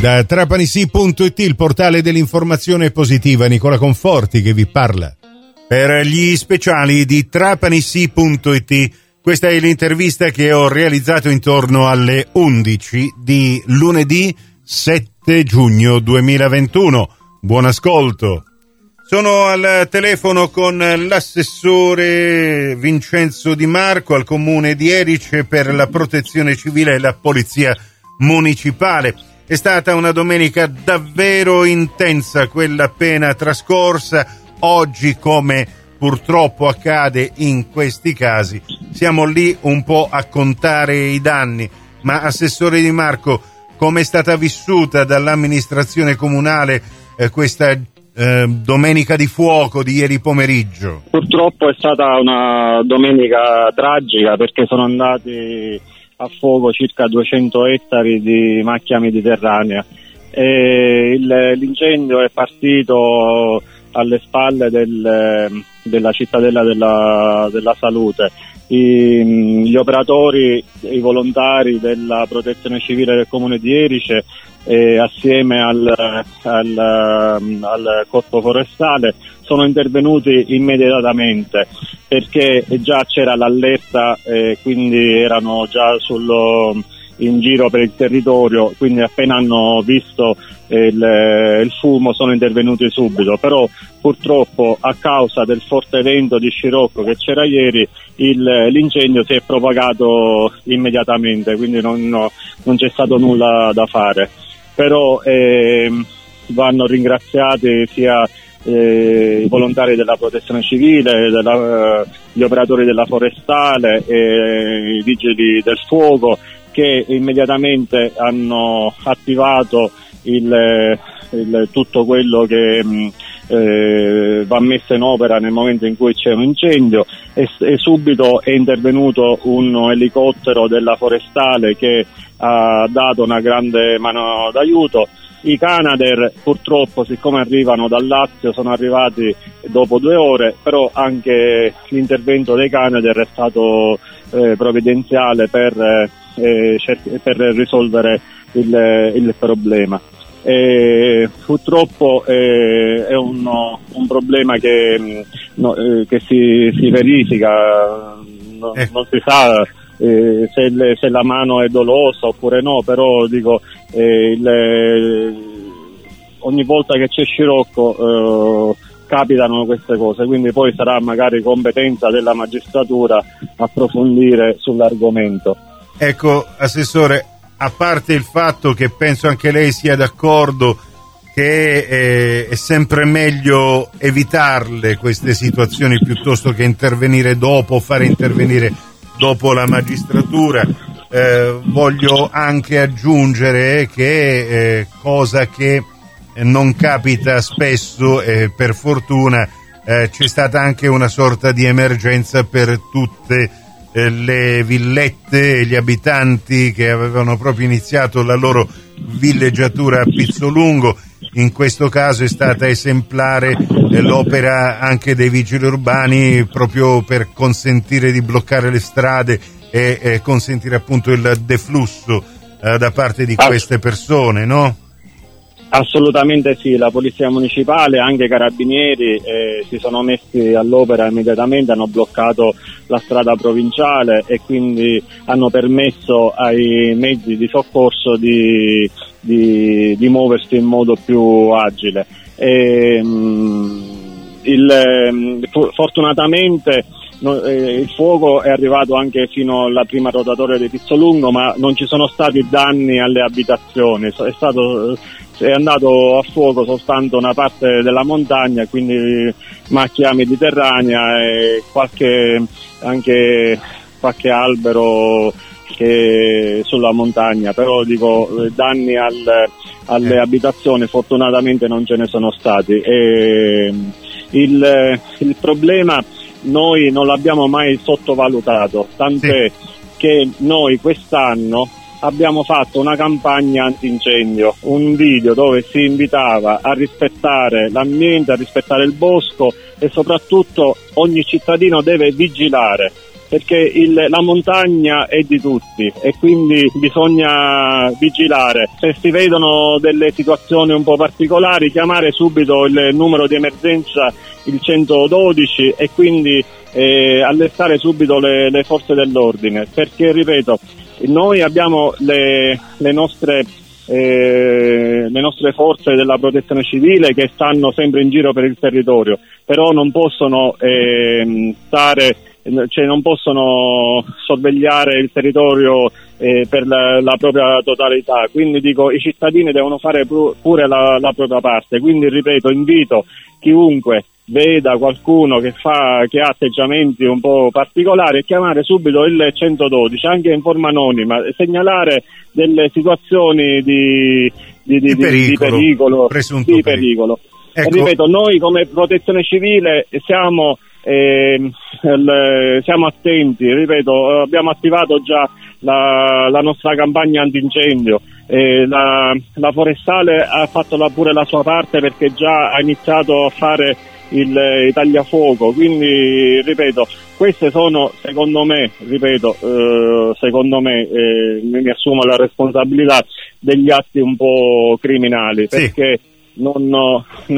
Da trapanisi.it, il portale dell'informazione positiva, Nicola Conforti che vi parla. Per gli speciali di trapanisi.it, questa è l'intervista che ho realizzato intorno alle 11 di lunedì 7 giugno 2021. Buon ascolto. Sono al telefono con l'assessore Vincenzo Di Marco al comune di Erice per la protezione civile e la polizia municipale. È stata una domenica davvero intensa quella appena trascorsa. Oggi, come purtroppo accade in questi casi, siamo lì un po' a contare i danni. Ma assessore Di Marco, come è stata vissuta dall'amministrazione comunale questa domenica di fuoco di ieri pomeriggio? Purtroppo è stata una domenica tragica perché sono andati a fuoco circa 200 ettari di macchia mediterranea e l'incendio è partito alle spalle della cittadella della salute. Gli operatori, i volontari della protezione civile del comune di Erice assieme al corpo forestale sono intervenuti immediatamente perché già c'era l'allerta, quindi erano già in giro per il territorio, quindi appena hanno visto il fumo sono intervenuti subito, però purtroppo a causa del forte vento di scirocco che c'era ieri l'incendio si è propagato immediatamente, quindi non c'è stato nulla da fare, però vanno ringraziati sia i volontari della protezione civile, gli operatori della forestale e i vigili del fuoco che immediatamente hanno attivato tutto quello che va messo in opera nel momento in cui c'è un incendio e subito è intervenuto un elicottero della forestale che ha dato una grande mano d'aiuto. I Canadair purtroppo, siccome arrivano dal Lazio, sono arrivati dopo 2 ore, però anche l'intervento dei Canadair è stato provvidenziale per risolvere il problema. Purtroppo è un problema che si verifica, non si sa se la mano è dolosa oppure no, però dico ogni volta che c'è scirocco capitano queste cose, quindi poi sarà magari competenza della magistratura approfondire sull'argomento. Ecco, assessore, a parte il fatto che penso anche lei sia d'accordo che è sempre meglio evitarle queste situazioni piuttosto che intervenire dopo, fare intervenire dopo la magistratura, voglio anche aggiungere che cosa che non capita spesso, per fortuna c'è stata anche una sorta di emergenza per tutte le villette e gli abitanti che avevano proprio iniziato la loro villeggiatura a Pizzolungo. In questo caso è stata esemplare l'opera anche dei vigili urbani proprio per consentire di bloccare le strade e consentire appunto il deflusso da parte di queste persone, no? Assolutamente sì, la polizia municipale, anche i carabinieri si sono messi all'opera immediatamente, hanno bloccato la strada provinciale e quindi hanno permesso ai mezzi di soccorso di muoversi in modo più agile. Fortunatamente il fuoco è arrivato anche fino alla prima rotatoria di Pizzolungo, ma non ci sono stati danni alle abitazioni, è andato a fuoco soltanto una parte della montagna, quindi macchia mediterranea e qualche albero che sulla montagna, però dico danni alle abitazioni fortunatamente non ce ne sono stati. Il problema noi non l'abbiamo mai sottovalutato, tant'è che noi quest'anno abbiamo fatto una campagna antincendio, un video dove si invitava a rispettare l'ambiente, a rispettare il bosco e soprattutto ogni cittadino deve vigilare perché la montagna è di tutti e quindi bisogna vigilare. Se si vedono delle situazioni un po' particolari, chiamare subito il numero di emergenza, il 112, e quindi allertare subito le forze dell'ordine, perché ripeto, noi abbiamo le nostre forze della protezione civile che stanno sempre in giro per il territorio, però non possono non possono sorvegliare il territorio per la propria totalità, quindi dico, i cittadini devono fare pure la propria parte. Quindi ripeto, invito chiunque veda qualcuno che ha atteggiamenti un po' particolari a chiamare subito il 112, anche in forma anonima, segnalare delle situazioni di pericolo. Ecco. E ripeto, noi come protezione civile siamo attenti, ripeto, abbiamo attivato già la nostra campagna antincendio, la forestale ha fatto pure la sua parte, perché già ha iniziato a fare il tagliafuoco, quindi ripeto, queste sono secondo me mi assumo la responsabilità degli atti un po' criminali, perché non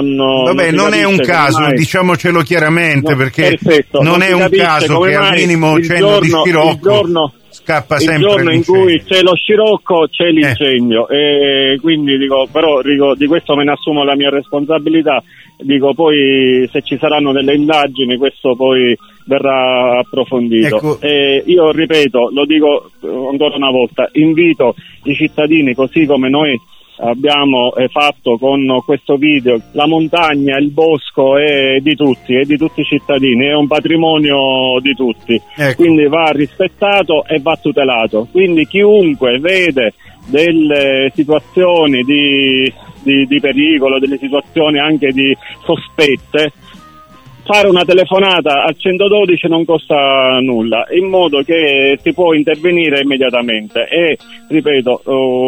è un caso, diciamocelo chiaramente, perché perfetto, non è un caso che al minimo cenno di scirocco scappa sempre il giorno in cui c'è lo scirocco c'è l'incendio, e quindi però di questo me ne assumo la mia responsabilità. Poi se ci saranno delle indagini questo poi verrà approfondito. Ecco. Io ripeto, lo dico ancora una volta, invito i cittadini, così come noi abbiamo fatto con questo video, la montagna, il bosco è di tutti i cittadini, è un patrimonio di tutti, ecco. Quindi va rispettato e va tutelato, quindi chiunque vede delle situazioni di pericolo, delle situazioni anche di sospette, fare una telefonata al 112 non costa nulla, in modo che si può intervenire immediatamente. E ripeto,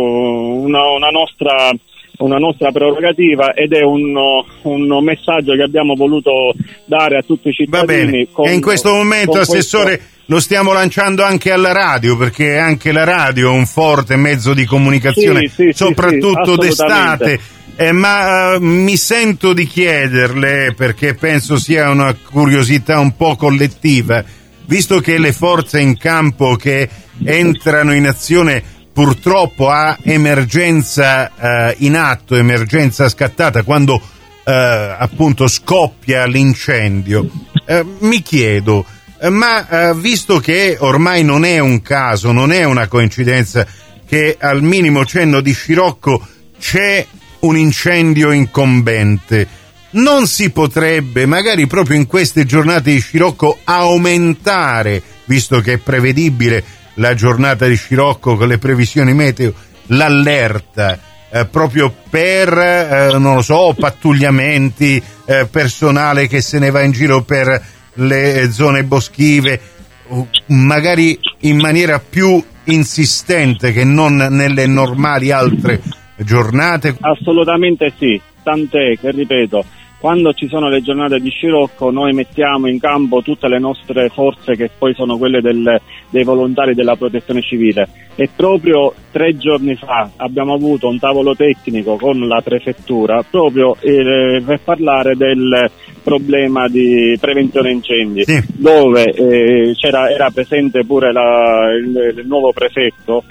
una nostra prerogativa, ed è un messaggio che abbiamo voluto dare a tutti i cittadini. Va bene. E in questo momento, Assessore, lo stiamo lanciando anche alla radio, perché anche la radio è un forte mezzo di comunicazione, soprattutto d'estate. Ma mi sento di chiederle, perché penso sia una curiosità un po' collettiva, visto che le forze in campo che entrano in azione purtroppo a emergenza in atto, emergenza scattata, quando appunto scoppia l'incendio, mi chiedo, ma visto che ormai non è un caso, non è una coincidenza che al minimo cenno di scirocco c'è un incendio incombente, non si potrebbe magari proprio in queste giornate di scirocco aumentare, visto che è prevedibile la giornata di scirocco con le previsioni meteo, l'allerta proprio per non lo so, pattugliamenti, personale che se ne va in giro per le zone boschive, magari in maniera più insistente che non nelle normali altre giornate? Assolutamente sì, tant'è che, ripeto, quando ci sono le giornate di scirocco noi mettiamo in campo tutte le nostre forze, che poi sono quelle dei volontari della protezione civile, e proprio 3 giorni fa abbiamo avuto un tavolo tecnico con la prefettura proprio per parlare del problema di prevenzione incendi, dove era presente pure il nuovo prefetto,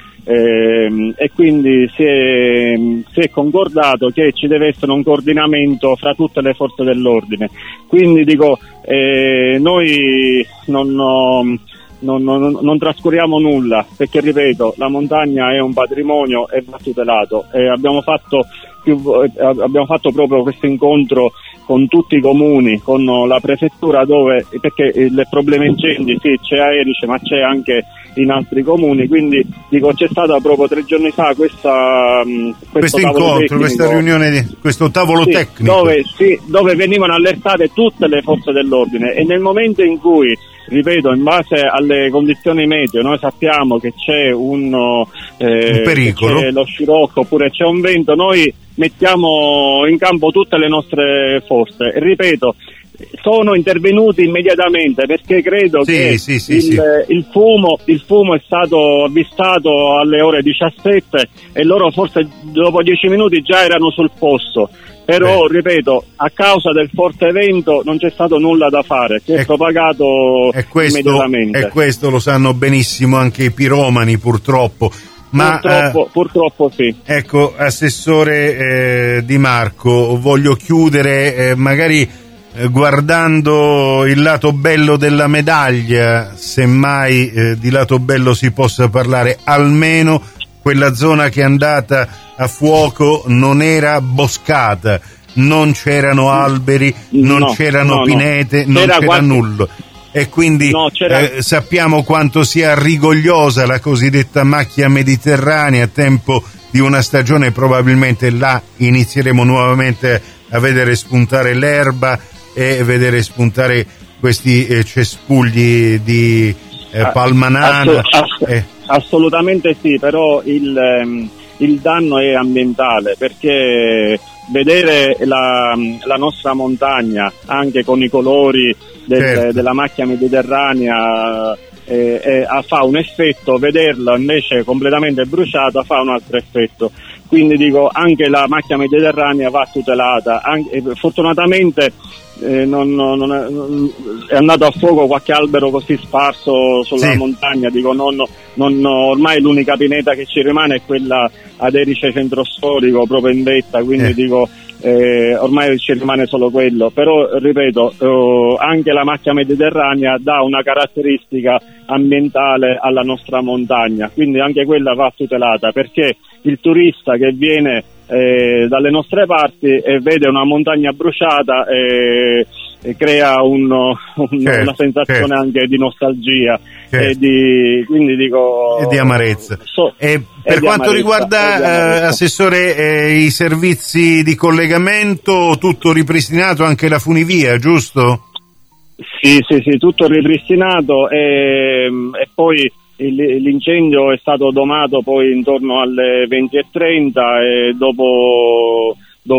e quindi si è concordato che ci deve essere un coordinamento fra tutte le forze dell'ordine. Quindi dico, noi non trascuriamo nulla, perché ripeto, la montagna è un patrimonio e va tutelato. Abbiamo fatto proprio questo incontro con tutti i comuni, con la prefettura, perché il problema incendi c'è a Erice, ma c'è anche in altri comuni, quindi dico, c'è stata proprio 3 giorni fa questo incontro, tecnico, questa riunione, questo tavolo tecnico dove venivano allertate tutte le forze dell'ordine, e nel momento in cui, ripeto, in base alle condizioni meteo noi sappiamo che c'è un pericolo, c'è lo scirocco oppure c'è un vento, noi mettiamo in campo tutte le nostre forze. E ripeto, sono intervenuti immediatamente, perché credo che il fumo è stato avvistato alle ore 17 e loro forse dopo 10 minuti già erano sul posto. Però, ripeto, a causa del forte vento non c'è stato nulla da fare, si è propagato immediatamente. E questo lo sanno benissimo anche i piromani, purtroppo. Ma purtroppo sì. Ecco, Assessore Di Marco, voglio chiudere magari guardando il lato bello della medaglia, semmai di lato bello si possa parlare. Almeno quella zona che è andata a fuoco non era boscata, non c'erano alberi, non c'erano pinete, non c'era nulla. E quindi sappiamo quanto sia rigogliosa la cosiddetta macchia mediterranea a tempo di una stagione. Probabilmente là inizieremo nuovamente a vedere spuntare l'erba e vedere spuntare questi cespugli di palmanana. Assolutamente sì, però il danno è ambientale, perché vedere la nostra montagna anche con i colori della macchia mediterranea fa un effetto, vederla invece completamente bruciata fa un altro effetto. Quindi dico, anche la macchia mediterranea va tutelata. Fortunatamente non è andato a fuoco qualche albero così sparso sulla montagna. Dico, ormai l'unica pineta che ci rimane è quella ad Erice centro storico, proprio in vetta, quindi dico, ormai ci rimane solo quello. Però ripeto, anche la macchia mediterranea dà una caratteristica ambientale alla nostra montagna, quindi anche quella va tutelata, perché il turista che viene dalle nostre parti e vede una montagna bruciata e crea una sensazione anche di nostalgia e quindi dico, e di amarezza. Per quanto riguarda, Assessore, i servizi di collegamento, tutto ripristinato, anche la funivia, giusto? Sì, tutto ripristinato e poi l'incendio è stato domato poi intorno alle 20:30 e dopo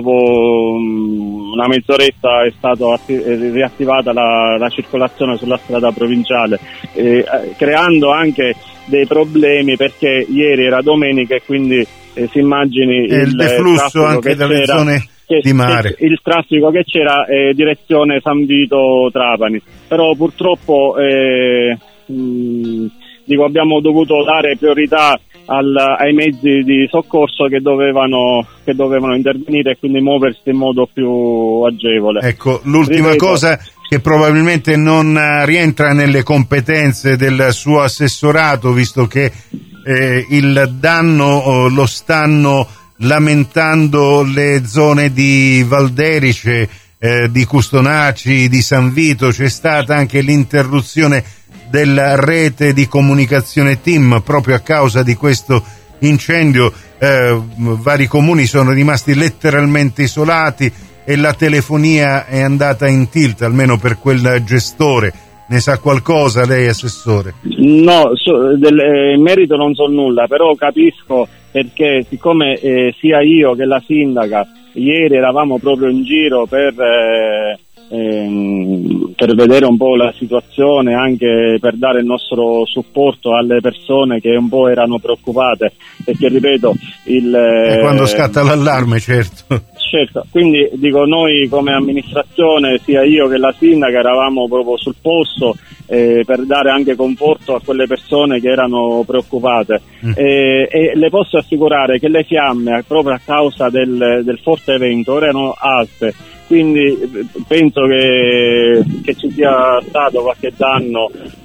una mezz'oretta è stata riattivata la circolazione sulla strada provinciale, creando anche dei problemi, perché ieri era domenica e quindi si immagini il deflusso anche dalle zone di mare. Il traffico che c'era direzione San Vito Trapani, però purtroppo abbiamo dovuto dare priorità ai mezzi di soccorso che dovevano intervenire e quindi muoversi in modo più agevole. Ecco, l'ultima cosa che probabilmente non rientra nelle competenze del suo assessorato, visto che il danno lo stanno lamentando le zone di Valderice, di Custonaci, di San Vito. C'è stata anche l'interruzione della rete di comunicazione TIM proprio a causa di questo incendio. Vari comuni sono rimasti letteralmente isolati e la telefonia è andata in tilt, almeno per quel gestore. Ne sa qualcosa lei, Assessore? No, in merito non so nulla, però capisco, perché siccome sia io che la sindaca ieri eravamo proprio in giro per vedere un po' la situazione, anche per dare il nostro supporto alle persone che un po' erano preoccupate, perché ripeto quando scatta l'allarme, certo, quindi dico, noi come amministrazione, sia io che la sindaca, eravamo proprio sul posto per dare anche conforto a quelle persone che erano preoccupate e le posso assicurare che le fiamme, proprio a causa del forte vento, erano alte. Quindi penso che ci sia stato qualche danno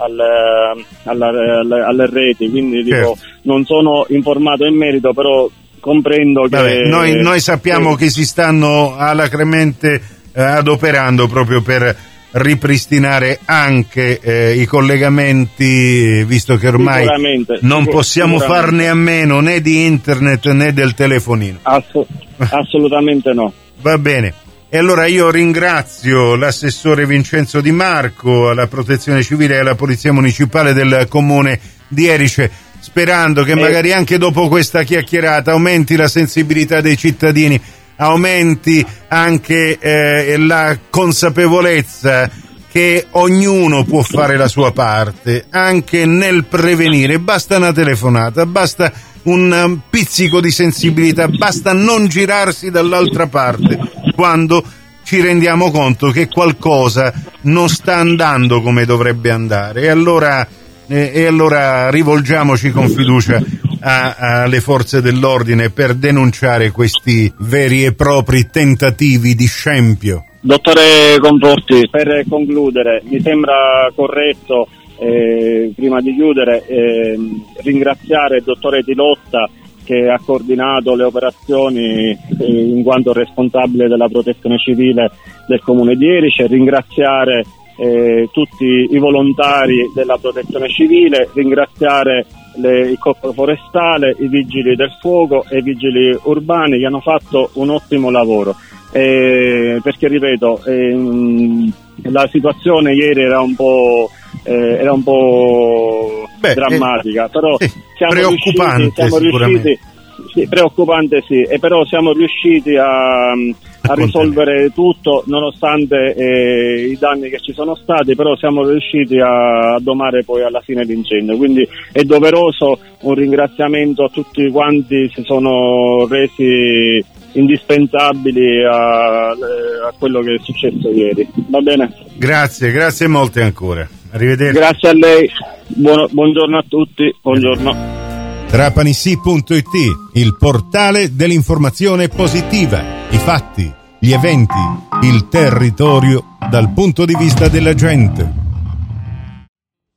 alle reti, quindi dico, non sono informato in merito, però comprendo che... Noi sappiamo che si stanno alacremente adoperando proprio per ripristinare anche i collegamenti, visto che ormai non possiamo farne a meno né di internet né del telefonino. Assolutamente no. Va bene. E allora io ringrazio l'assessore Vincenzo Di Marco alla Protezione Civile e alla Polizia Municipale del Comune di Erice, sperando che magari anche dopo questa chiacchierata aumenti la sensibilità dei cittadini aumenti anche la consapevolezza che ognuno può fare la sua parte, anche nel prevenire. Basta una telefonata, basta un pizzico di sensibilità, basta non girarsi dall'altra parte quando ci rendiamo conto che qualcosa non sta andando come dovrebbe andare, e allora rivolgiamoci con fiducia alle forze dell'ordine per denunciare questi veri e propri tentativi di scempio. Dottore Conforti, per concludere, mi sembra corretto, prima di chiudere, ringraziare il dottore Tilotta, che ha coordinato le operazioni in quanto responsabile della protezione civile del comune di Erice, ringraziare tutti i volontari della protezione civile, ringraziare il corpo forestale, i vigili del fuoco e i vigili urbani che hanno fatto un ottimo lavoro. Perché ripeto, la situazione ieri era un po' drammatica, però siamo riusciti, sì, preoccupante sì, e però siamo riusciti a risolvere tutto nonostante i danni che ci sono stati, però siamo riusciti a domare poi alla fine l'incendio, quindi è doveroso un ringraziamento a tutti quanti si sono resi indispensabili a quello che è successo ieri. Va bene? Grazie molte ancora. Arrivederci. Grazie a lei. Buongiorno a tutti. Buongiorno. Trapanissi.it, il portale dell'informazione positiva, i fatti, gli eventi, il territorio dal punto di vista della gente.